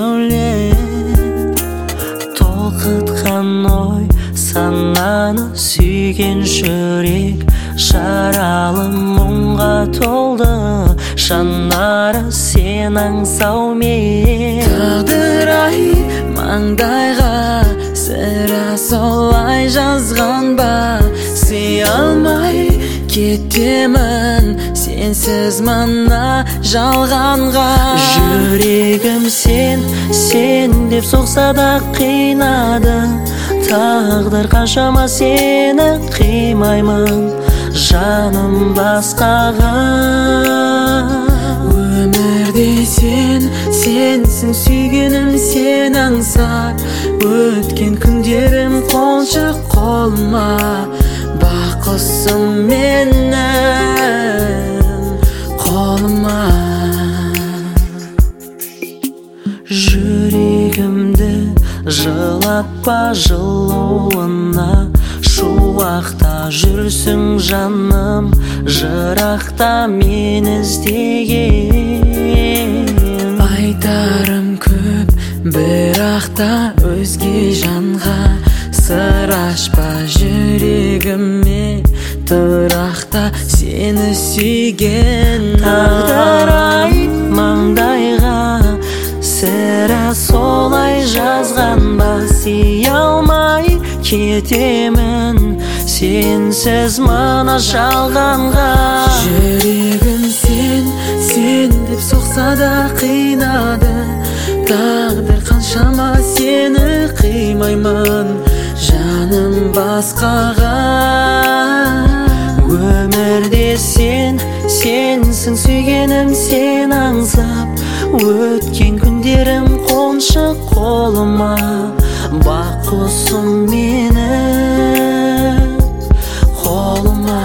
сәуле, толқытқан ой сананы, сүйген жүрек жаралы мұңға толды. Жанары сен аңсаумен, тағдыр-ай маңдайға сірә солай жазған ба? Сүй алмай кетемін сенсіз мына жалғанға. жүрегім сен деп соқса да қинады. Тағдыр қаншама сені қимаймын жаным басқаға. Өмірде сенсің сүйгенім, сен аңсап өткен күндерім қоншы қолыма. Бақ құсым менің қолыма. Жүрегімді жылатпа жылуына, шуақта жүрсің жаным, жырақта мен іздеген. Айтарым көп, бірақ та өзге жанға сыр ашпа. Жүрегіме тұрақта сені сүйген. Тағдыр-ай маңдайға сірә солай жазған ба? Сүй алмай кетемін сенсіз мына жалғанға. Жүрегім сен деп соқса да қинады. Тағдыр қаншама сені қимаймын жаным басқаға. Өмірде сенсің сүйгенім, сен аңсап өткен күндерім қоншы қолыма. Бақ құсым менің қолыма.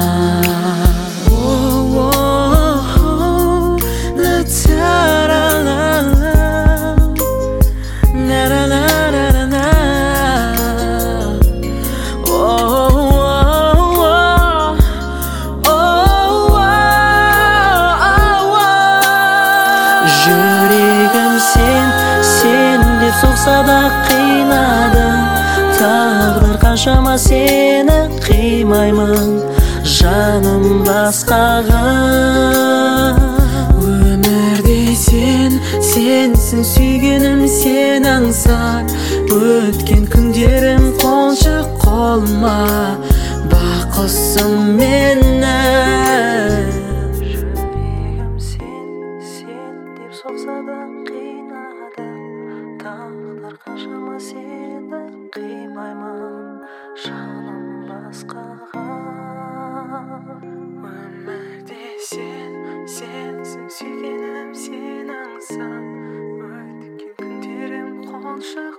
Жүрегім сен деп соқса да қинады. Тағдыр қаншама сені қимаймын жаным басқаға. Өмірде сенсің сүйгенім, сен аңсап өткен күндерім қоншы қолыма. Бақ құсым менің. Соқса да қинады. Тағдыр қаншама сені қимаймын жаным басқаға. Өмірде сенсің сүйгенім, сен аңсап өткен күндерім қоншы